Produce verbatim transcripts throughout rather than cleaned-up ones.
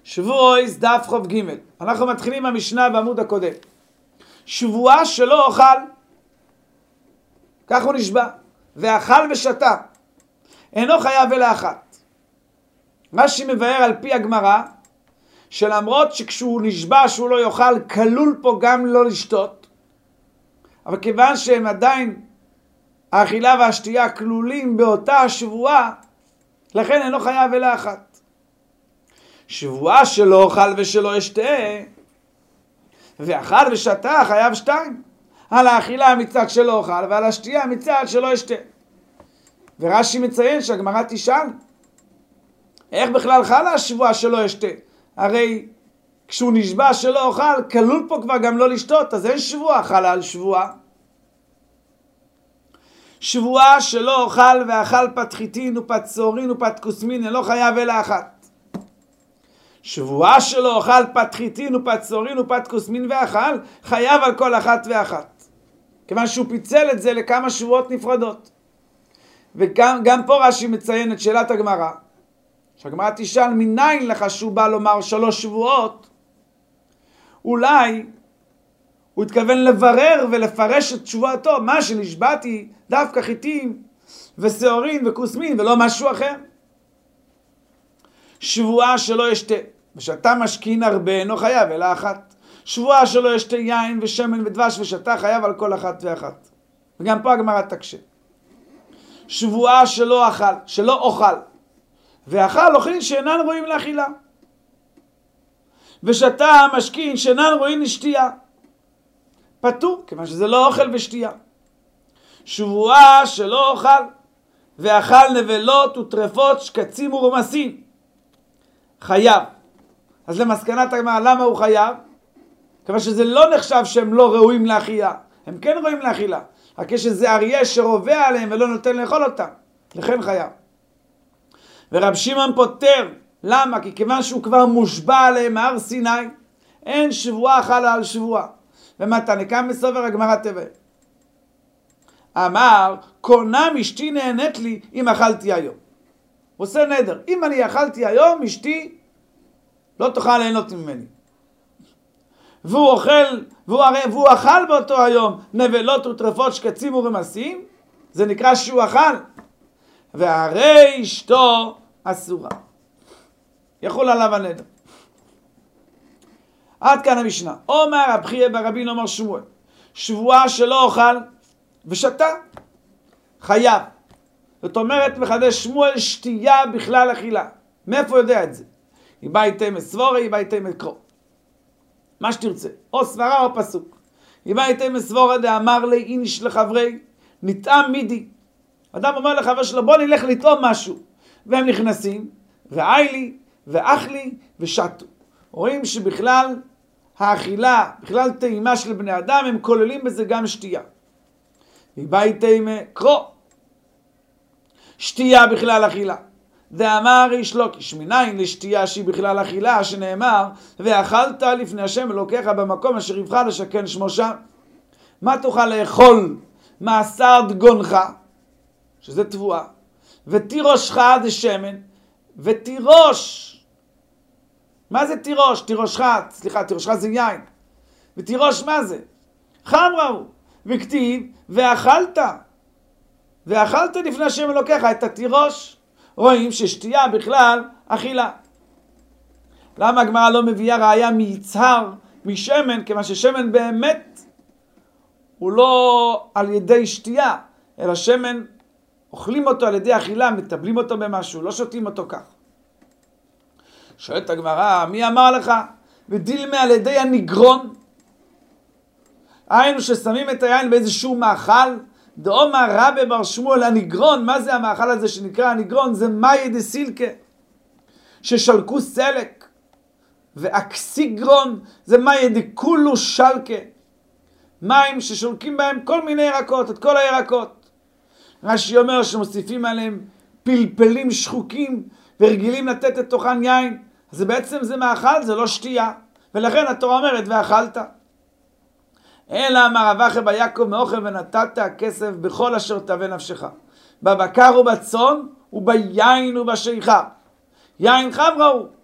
שבועס דף חוב ג'. אנחנו מתחילים המשנה בעמוד הקודם. שבועה שלא אוכל, כך הוא נשבע, ואכל ושתה, אינו חייב אלא אחת. רש"י מבאר על פי הגמרא, שלמרות שכשהוא נשבע שהוא לא יאכל, כלול פה גם לא לשתות, אבל כיוון שהם עדיין, האכילה והשתייה כלולים באותה השבועה, לכן אינו חייב אלא אחת. שבועה שלא אוכל ושלא ישתה, ואכל ושתה חייב שתיים. על האכילה מצד שלא אוכל, ועל השתייה מצד שלא ישתה. ורש"י מציין שהגמרא תשאל, איך בכלל חלה השבועה שלא ישתה? הרי כשהוא נשבע שלא אוכל, כלול פה כבר גם לא לשתות, אז אין שבועה חלה על שבועה. שבועה שלא אוכל ואכל פת חיטין ופת צהרין ופת כוסמין, אינו חייב אלא אחת. שבועה שלא אוכל פת חיטין ופת צהרין ופת כוסמין ואכל, חייב על כל אחת ואחת. כיוון שהוא פיצל את זה לכמה שבועות נפרדות. וגם גם פה רש"י מציין את שאלת הגמרא, שהגמרא תשאל מניין לך שהוא בא לומר שלוש שבועות, אולי הוא התכוון לברר ולפרש את שבועתו, מה שנשבעתי דווקא חיטים ושעורין וכוסמין ולא משהו אחר. שבועה שלא ישתה, ושתה משכין הרבה אינו חייב אלא אחת. שבועה שלא ישתה יין ושמן ודבש ושתה חייב על כל אחת ואחת. וגם פה הגמרא תקשה. שבועה שלא אכל, שלא אוכל, ואכל אוכלים שאינן רואים לאכילה, ושתה משכין שאינן רואים לשתייה, פטור, כיוון שזה לא אוכל ושתייה. שבועה שלא אוכל, ואכל נבלות וטרפות שקצים ורמסים, חייב. אז למסקנת הגמרא, למה הוא חייב? כיוון שזה לא נחשב שהם לא ראויים לאכילה, הם כן ראויים לאכילה, רק יש איזה אריה שרובע עליהם ולא נותן לאכול אותם, לכן חייב. ורב שמעון פותר, למה? כי כיוון שהוא כבר מושבע עליהם מהר סיני, אין שבועה חלה על שבועה. ומתנא קמא מסובר הגמרא תבאר, אמר, קונם אשתי נהנית לי אם אכלתי היום. הוא עושה נדר, אם אני אכלתי היום, אשתי לא תוכל ליהנות ממני. והוא אוכל, והוא, והוא אכל באותו היום נבלות וטרפות שקצים ורמסים, זה נקרא שהוא אכל, והרי אשתו אסורה, יחול עליו הנדר. עד כאן המשנה. אומר רב חייא בר רבינא אומר שמואל, שבועה שלא אוכל ושתה, חייב. זאת אומרת, מחדש שמואל, שתייה בכלל אכילה. מאיפה יודע את זה? היא באה איתם מסבורה, היא באה איתם מקרוא. מה שתרצה, או סברה או פסוק. היא באה איתם מסבורה דאמר לי איניש לחברי, נטעם מידי. אדם אומר לחבר שלו, בוא נלך לטעום משהו. והם נכנסים, ואיילי, ואכלי, ושתו. רואים שבכלל האכילה, בכלל טעימה של בני אדם, הם כוללים בזה גם שתייה. היא באה איתם קרוא. שתייה בכלל אכילה. דאמר איש לוקיש, מניין לשתייה שהיא בכלל אכילה, שנאמר, ואכלת לפני השם אלוקיך במקום אשר יבחר לשכן שמו שם. מה תוכל לאכול? מעשר דגונך, שזה תבואה, ותירושך זה שמן, ותירוש. מה זה תירוש? תירושך, סליחה, תירושך זה יין. ותירוש מה זה? חמרה הוא. וכתיב, ואכלת. ואכלת לפני השם אלוקיך את התירוש. רואים ששתייה בכלל אכילה. למה הגמרא לא מביאה ראיה מיצהר, משמן, כיוון ששמן באמת הוא לא על ידי שתייה, אלא שמן אוכלים אותו על ידי אכילה, מטבלים אותו במשהו, לא שותים אותו כך. שואלת הגמרא, מי אמר לך? ודילמה על ידי הנגרון. היינו ששמים את היין באיזשהו מאכל, דאמר רבי בר שמואל הנגרון. מה זה המאכל הזה שנקרא הנגרון? זה מאי דסילקה, ששלקו סלק, ואקסיגרון זה מאי דקולו שלקה, מים ששולקים בהם כל מיני ירקות, את כל הירקות. רש"י אומר שמוסיפים עליהם פלפלים שחוקים ורגילים לתת את תוכן יין, אז זה בעצם זה מאכל, זה לא שתייה, ולכן התורה אומרת ואכלת. אלא אמר רב אחא בר יעקב מאוכל ונתת הכסף בכל אשר תאווה נפשך, בבקר ובצאן וביין ובשיכר. יין חמרה הוא,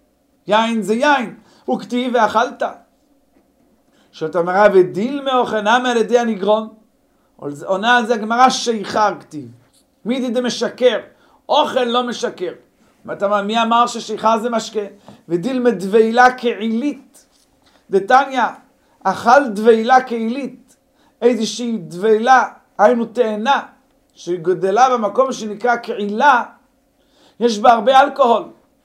יין זה יין, וכתיב ואכלת. שואלת הגמרא, ודיל מאוכנם על ידי הנגרון? עונה על זה הגמרא, שיכר כתיב. מי די משקר? אוכל לא משקר. מי אמר ששיכר זה משקה? ודיל מדווילה כעילית. דתניא, אכל דווילה כעילית. איזושהי דווילה, היינו תאנה, שהיא גדלה במקום שנקרא כעילה, יש בה הרבה אלכוהול.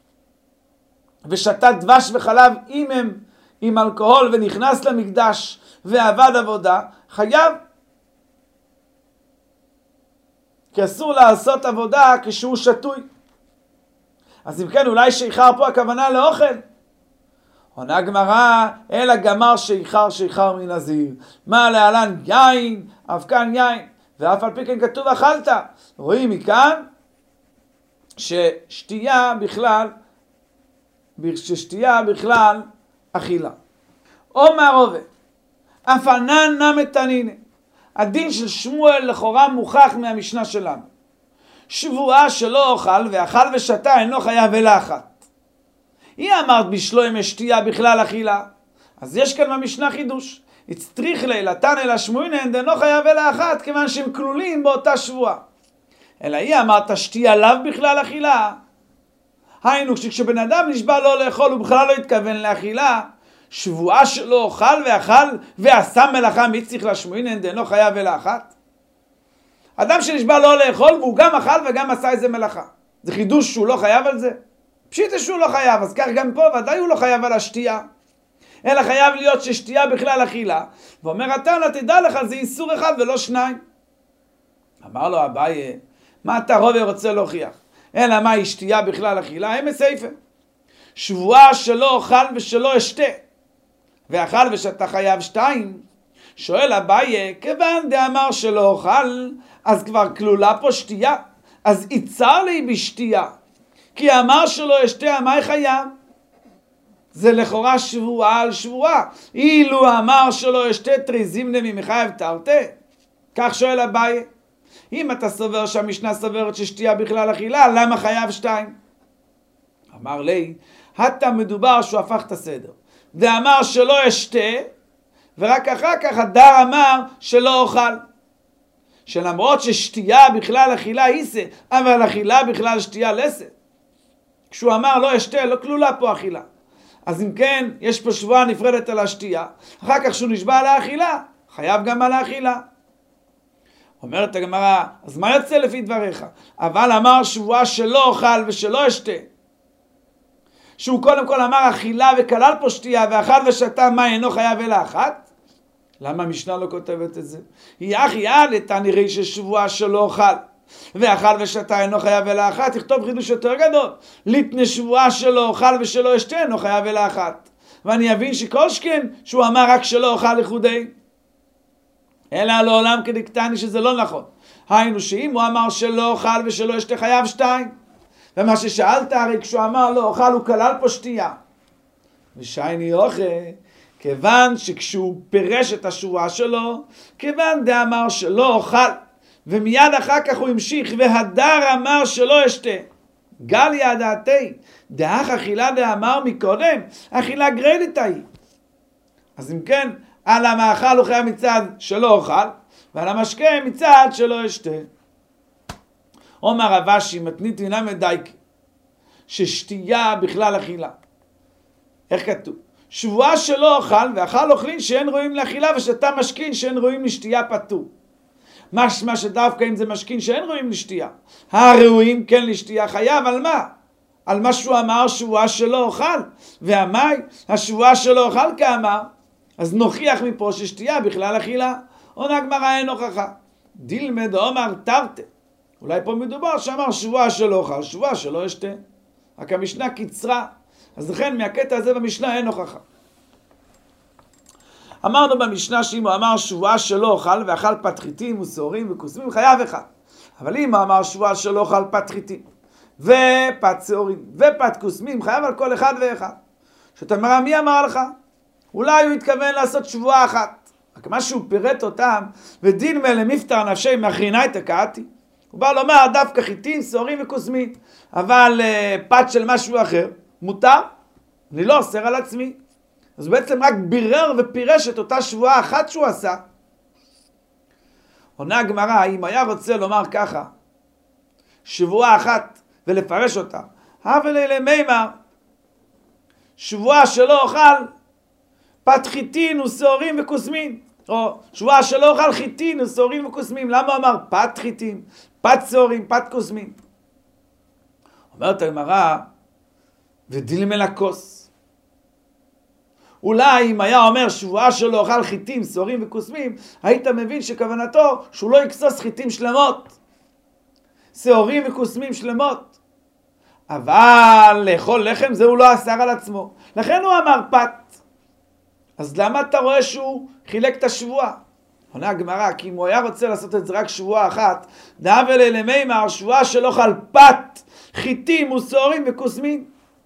ושתה דבש וחלב אם הם עם אלכוהול ונכנס למקדש ועבד עבודה, חייב. כי אסור לעשות עבודה כשהוא שטוי. אז אם כן, אולי שיכר פה הכוונה לאוכל. עונה הגמרא, אלא גמר שיכר שיכר מנזיר. מה להלן יין, אף כאן יין, ואף על פי כן כתוב אכלת. רואים מכאן ששתייה בכלל, ששתייה בכלל אכילה. אומר רובה, אף ענן נמת תנינה. הדין של שמואל לכאורה מוכח מהמשנה שלנו. שבועה שלא אוכל ואכל ושתה אינו חייב אלא אחת. היא אמרת בשלום השתייה בכלל אכילה. אז יש כאן במשנה חידוש. הצטריך לילתן אלא שמואינן דאינו חייב אלא אחת, כיוון שהם כלולים באותה שבועה. אלא היא אמרת שתייה לאו בכלל אכילה. היינו, כשבן אדם נשבע לא לאכול, הוא בכלל לא התכוון לאכילה. שבועה שלא אוכל ואכל ועשה מלאכה, מי צריך לשמואינן דאינו חייב אלא אחת? אדם שנשבע לא לאכול והוא גם אכל וגם עשה איזה מלאכה. זה חידוש שהוא לא חייב על זה? פשיטה שהוא לא חייב, אז כך גם פה ודאי הוא לא חייב על השתייה. אלא חייב להיות ששתייה בכלל אכילה. ואומר התנא, תדע לך, זה איסור אחד ולא שניים. אמר לו אביי, מה אתה רובה רוצה להוכיח? אלא מה היא שתייה בכלל אכילה? הם מסייפה. שבועה שלא אוכל ושלא אשתה. ואכל ושתה חייב שתיים. שואל אביי, כיוון דאמר שלא אוכל, אז כבר כלולה פה שתייה. אז יצר לי בשתייה. כי אמר שלא אשתה, מה חייב? זה לכאורה שבועה על שבועה. אילו אמר שלא אשתה תריזים נמי מחייב תרתה. כך שואל אביי. אם אתה סובר שהמשנה סוברת ששתייה בכלל אכילה, למה חייב שתיים? אמר לי, התה מדובר שהוא הפך את הסדר. ואמר שלא אשתה, ורק אחר כך הדר אמר שלא אוכל. שלמרות ששתייה בכלל אכילה היסה, אבל אכילה בכלל שתייה לסה. כשהוא אמר לא אשתה, לא כלולה פה אכילה. אז אם כן, יש פה שבועה נפרדת על השתייה. אחר כך שהוא נשבע על האכילה, חייב גם על האכילה. אומרת הגמרא, אז מה יוצא לפי דבריך? אבל אמר שבועה שלא אוכל ושלא אשתה. שהוא קודם כל אמר אכילה וכלל פה שתייה, ואכל ושתה מה אינו חייב אלא אחת? למה המשנה לא כותבת את זה? היא אחי עלתה נראה ששבועה שלא אוכל ואכל ושתה אינו חייב אלא אחת, תכתוב חידוש יותר גדול. ליתנה שבועה שלא אוכל ושלא אשתה אינו חייב אלא אחת. ואני אבין שכל שכן שהוא אמר רק שלא אוכל לכודי. אלא לעולם כדקטני שזה לא נכון. היינו שאם הוא אמר שלא אוכל ושלא אשתה חייב שתיים. ומה ששאלת הרי כשהוא אמר לא אוכל הוא כלל פה שתייה. ושייני אוכל, כיוון שכשהוא פירש את השבועה שלו, כיוון דאמר שלא אוכל, ומיד אחר כך הוא המשיך, והדר אמר שלא אשתה. גל ידעתי, דאח אכילה דאמר מקודם, אכילה גריידתה היא. אז אם כן, על המאכל הוא חייב מצד שלא אוכל, ועל המשקה מצד שלא אשתה. אומר רבשי, מתנית אינה מדייק, ששתייה בכלל אכילה. איך כתוב? שבועה שלא אוכל, ואכל אוכלין שאין רואים לאכילה, ושתה משכין שאין רואים לשתייה פטור. משמע שדווקא אם זה משכין שאין רואים לשתייה. הראויים כן לשתייה חייב, על מה? על מה שהוא אמר שבועה שלא אוכל. והמי, השבועה שלא אוכל כאמר, אז נוכיח מפה ששתייה בכלל אכילה. עונה הגמרא אין הוכחה. דילמד אומר תרתי. אולי פה מדובר שאמר שבועה שלא אוכל, שבועה שלא אשתה. רק המשנה קיצרה. אז לכן מהקטע הזה במשנה אין הוכחה. אמרנו במשנה שאם הוא אמר שבועה שלא אוכל ואכל פת חיטים ושעורים וכוסמים חייב אחד. אבל אם הוא אמר שבועה שלא אוכל פת חיטים ופת שעורים ופת כוסמים חייב על כל אחד ואחד. שאתה אומר מי אמר לך? אולי הוא התכוון לעשות שבועה אחת. רק מה שהוא פירט אותם ודין מלא מפטר נפשי מאחריני תקעתי. הוא בא לומר דווקא חיטים, שעורים וכוסמים. אבל uh, פת של משהו אחר מותר. אני לא אוסר על עצמי. אז בעצם רק בירר ופירש את אותה שבועה אחת שהוא עשה. עונה הגמרא, אם היה רוצה לומר ככה, שבועה אחת ולפרש אותה, אבל אלה מימר, שבועה שלא אוכל פת חיטין ושעורים וכוסמין, או שבועה שלא אוכל חיטין ושעורים וכוסמין. למה אמר פת חיטין, פת שעורים, פת כוסמין? אומרת הגמרא, ודילמה לכוס. אולי אם היה אומר שבועה שלא אוכל חיטים, שעורים וכוסמים, היית מבין שכוונתו שהוא לא יקסוס חיטים שלמות, שעורים וכוסמים שלמות. אבל לאכול לחם זה הוא לא אסר על עצמו, לכן הוא אמר פת. אז למה אתה רואה שהוא חילק את השבועה? עונה הגמרא, כי אם הוא היה רוצה לעשות את זה רק שבועה אחת, דאבל אלה מימר, שבועה שלא אוכל פת חיטים ושעורים וכוסמים.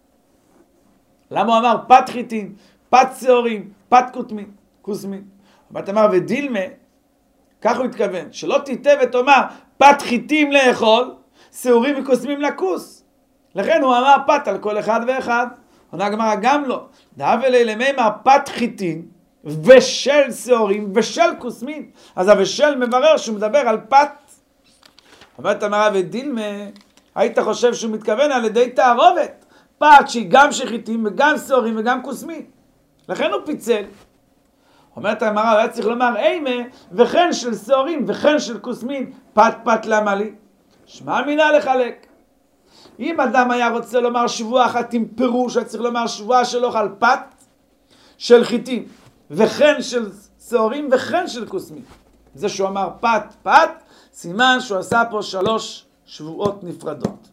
למה הוא אמר פת חיטים, פת שעורים, פת כוסמים? אבל אמר ודילמה, כך הוא התכוון, שלא תיטה ותאמר פת חיטים לאכול, שעורים וכוסמים לכוס. לכן הוא אמר פת על כל אחד ואחד. עונה הגמרא, גם לא. דאבל אלה מימר פת חיטים ושל שעורים ושל כוסמים. אז הושל מברר שהוא מדבר על פת. אומרת הגמרא ודילמה, היית חושב שהוא מתכוון על ידי תערובת, פת שהיא גם של חיטים וגם שעורים וגם כוסמים. לכן הוא פיצל. אומרת הגמרא, הוא היה צריך לומר אימה וכן של שעורים וכן של כוסמים, פת פת למה לי? שמע מינה לחלק. אם אדם היה רוצה לומר שבועה אחת עם פירוש, היה צריך לומר שבועה שלא אוכל פת של חיטים וכן של שעורים וכן של כוסמים. זה שהוא אמר פת פת, סימן שהוא עשה פה שלוש שבועות נפרדות.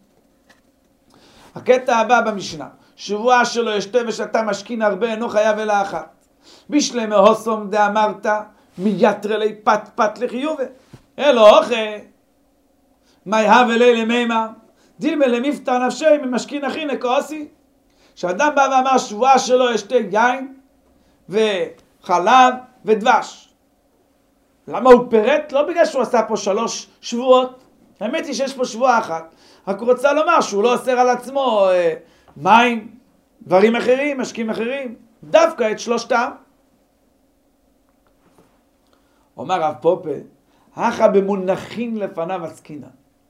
הקטע הבא במשנה, שבועה שלו ישתה ושתה משכין הרבה אינו חייב אלא אחת. בשלמה הוסום דאמרת מיתר לי פת פת לחיובה אלא אוכל מי הווה לילה מימה דילמה למפתר נפשי ממשכין אחי כעוסי. שאדם בא ואמר שבועה שלו ישתה יין וחלב ודבש, למה הוא פירט? לא בגלל שהוא עשה פה שלוש שבועות, האמת היא שיש פה שבועה אחת, רק הוא רוצה לומר שהוא לא אוסר על עצמו אה, מים, דברים אחרים, משקים אחרים, דווקא את שלושתם. אומר רב פופה, הכה במונחים לפניו עסקינן,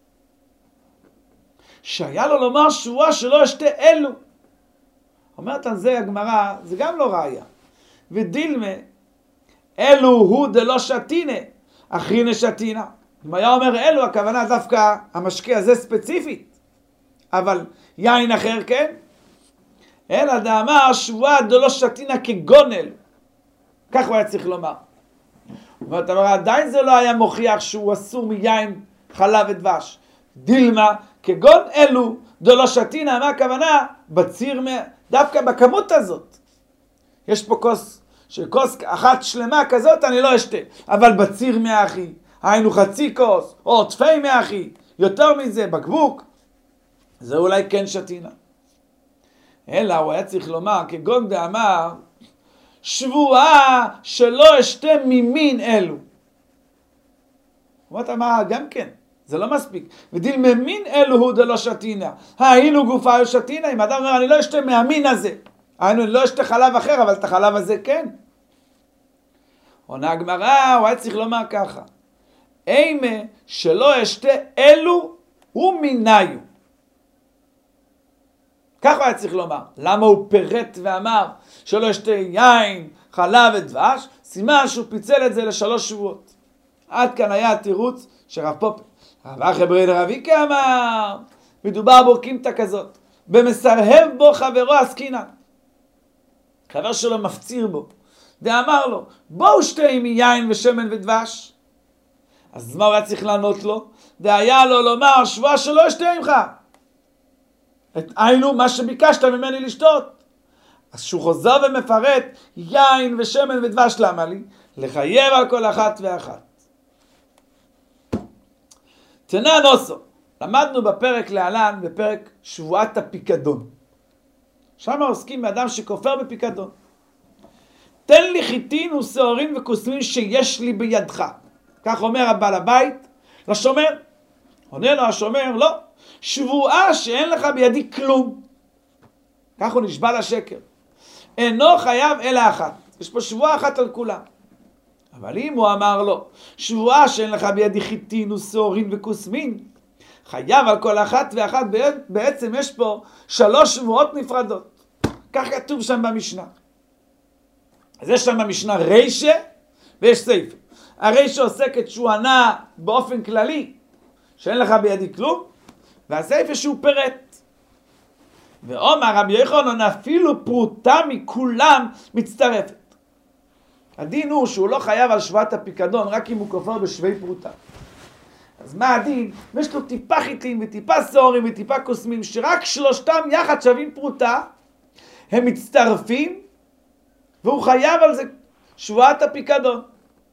שהיה לו לומר שבועה שלא ישתה אלו. אומרת על זה הגמרא, זה גם לא ראיה. ודילמה, אלו הוא דלא שתינה, אחרינה שתינה. אם היה אומר אלו, הכוונה דווקא המשקה הזה ספציפית. אבל יין אחר כן? אלא דאמר שבועה דלא שתינה כגונל. כך הוא היה צריך לומר. אומרת, אבל עדיין זה לא היה מוכיח שהוא אסור מיין, חלב ודבש. דילמה, כגון אלו דלא שתינה, מה הכוונה? בציר, דווקא בכמות הזאת. יש פה כוס, שכוס אחת שלמה כזאת אני לא אשתה, אבל בציר מאחי, היינו חצי כוס, או תפי מאחי, יותר מזה, בקבוק, זה אולי כן שתינה. אלא הוא היה צריך לומר, כגון דאמר, שבועה שלא אשתה ממין אלו. אומרת אמר, גם כן, זה לא מספיק. ודיל ממין אלו הוא דלא שתינה. היינו גופה או שתינה, אם אדם אומר, אני לא אשתה מהמין הזה. היינו, אני לא אשתה חלב אחר, אבל את החלב הזה כן. עונה הגמרא, הוא היה צריך לומר ככה. אימה שלא אשתה אלו הוא מיניו. כך הוא היה צריך לומר. למה הוא פירט ואמר שלא אשתה יין, חלב ודבש? סימן שהוא פיצל את זה לשלוש שבועות. עד כאן היה התירוץ של רב פופר. רב אחי ברי דרביקי אמר, מדובר בו קימתא כזאת, במסרהב בו חברו עסקינן. חבר שלו מפציר בו. דאמר לו, בואו שתה עמי יין ושמן ודבש. אז מה הוא היה צריך לענות לו? דהיה לו לומר, שבועה שלא אשתה עמך. היינו מה שביקשת ממני לשתות. אז שהוא חוזר ומפרט, יין ושמן ודבש למה לי? לחייב על כל אחת ואחת. תנא נוסו, למדנו בפרק להלן, בפרק שבועת הפיקדון. שם עוסקים באדם שכופר בפיקדון. תן לי חיטין ושעורים וכוסמים שיש לי בידך. כך אומר הבעל הבית לשומר. עונה לו השומר, לא. שבועה שאין לך בידי כלום. כך הוא נשבע לשקר. אינו חייב אלא אחת. יש פה שבועה אחת על כולם. אבל אם הוא אמר לו, שבועה שאין לך בידי חיטין ושעורין וכוסמין, חייב על כל אחת ואחת. בעצם יש פה שלוש שבועות נפרדות. כך כתוב שם במשנה. אז יש שם במשנה רישה ויש סייפה. הרישה עוסקת שהוא ענה באופן כללי, שאין לך בידי כלום, והסייפה שהוא פירט. ואומר רבי יוחנן, אפילו פרוטה מכולם מצטרפת. הדין הוא שהוא לא חייב על שבועת הפיקדון רק אם הוא כופר בשווה פרוטה. אז מה הדין? יש לו טיפה חיטין וטיפה שעורים וטיפה קוסמים, שרק שלושתם יחד שווים פרוטה, הם מצטרפים, והוא חייב על זה שבועת הפיקדון.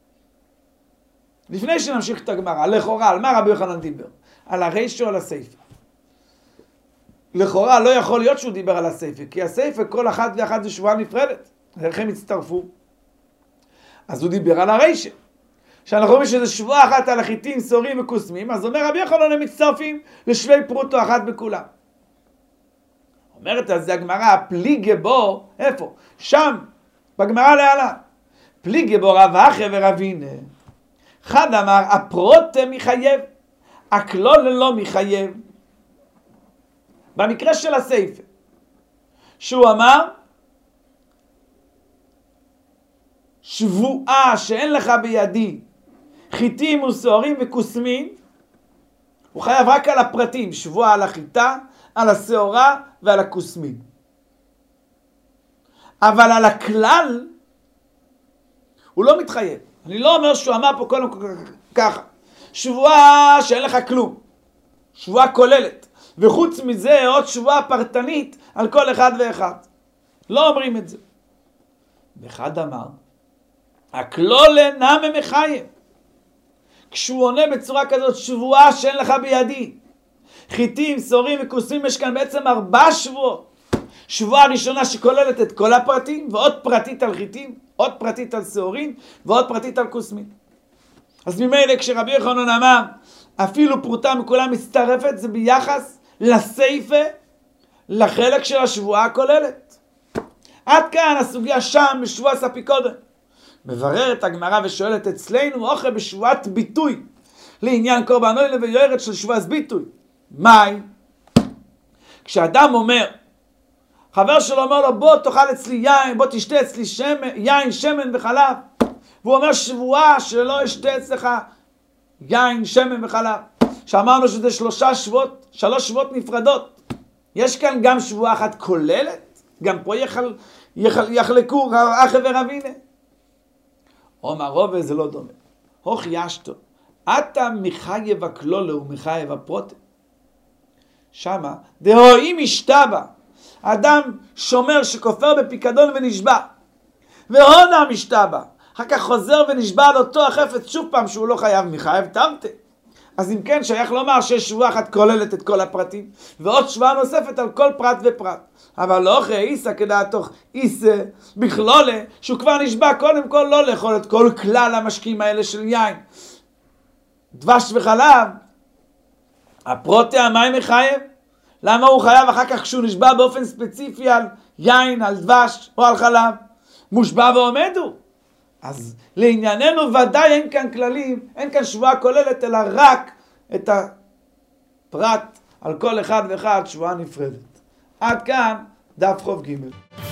לפני שנמשיך את הגמרא, לכאורה, על מה רבי יוחנן דיבר? על הרישה או על הסייפה? לכאורה לא יכול להיות שהוא דיבר על הסייפה, כי הסייפה כל אחת ואחת זה שבועה נפרדת, איך הם הצטרפו? אז הוא דיבר על הרישה. שאנחנו רואים שזה שבועה אחת על החיטים, שעורים וקוסמים, אז אומר רבי יוחנן הם מצטרפים לשווה פרוטו אחת בכולם. אומרת על זה הגמרא, הפליגה בו, איפה? שם, בגמרא להלן. פליגה בו רב אחי ורבינה. אחד אמר, הפרוטה מחייב, הכלול לא מחייב. במקרה של הסייפה, שהוא אמר, שבועה שאין לך בידי חיטים ושעורים וכוסמים, הוא חייב רק על הפרטים, שבועה על החיטה, על השעורה ועל הכוסמים. אבל על הכלל הוא לא מתחייב. אני לא אומר שהוא אמר פה קודם ככה, שבועה שאין לך כלום, שבועה כוללת, וחוץ מזה עוד שבועה פרטנית על כל אחד ואחד. לא אומרים את זה. ואחד אמר, הכלול אינם מחייב. כשהוא עונה בצורה כזאת, שבועה שאין לך בידי חיטים, שעורים וכוסמים, יש כאן בעצם ארבע שבועות. שבועה ראשונה שכוללת את כל הפרטים, ועוד פרטית על חיטים, עוד פרטית על שעורים, ועוד פרטית על כוסמים. אז ממילא כשרבי יוחנן אמר, אפילו פרוטה מכולם מצטרפת, זה ביחס לסייפה, לחלק של השבועה הכוללת. עד כאן הסוגיה שם בשבועת הפיקדון. מבררת הגמרא ושואלת אצלנו, אוכל בשבועת ביטוי, לעניין קורבן אוהל ויוערת של שבועת ביטוי. מהי? כשאדם אומר, חבר שלו אומר לו, בוא תאכל אצלי יין, בוא תשתה אצלי שמן, יין, שמן וחלב. והוא אומר שבועה שלא אשתה אצלך יין, שמן וחלב. שאמרנו שזה שלושה שבועות, שלוש שבועות נפרדות. יש כאן גם שבועה אחת כוללת, גם פה יחל, יחל, יחלקו אחי ורבינה. אומר רובה זה לא דומה. הוך ישתו, אתה מחייב הכלולה ומחייב הפרוטה. שמה, דהו אם ישתבע, אדם שומר שכופר בפיקדון ונשבע, והונה משתבע, אחר כך חוזר ונשבע על אותו החפץ שוב פעם שהוא לא חייב מחייב תרתי. אז אם כן שייך לומר שיש שבועה אחת כוללת את כל הפרטים, ועוד שבועה נוספת על כל פרט ופרט. אבל לא אחרי איסה כדעתו איסה בכלולה, שהוא כבר נשבע קודם כל לא לאכול את כל כלל המשקים האלה של יין, דבש וחלב. הפרוטה המים מחייב? למה הוא חייב אחר כך כשהוא נשבע באופן ספציפי על יין, על דבש או על חלב? מושבע ועומדו. אז לענייננו ודאי אין כאן כללים, אין כאן שבועה כוללת, אלא רק את הפרט על כל אחד ואחד שבועה נפרדת. עד כאן דף חוב ג'.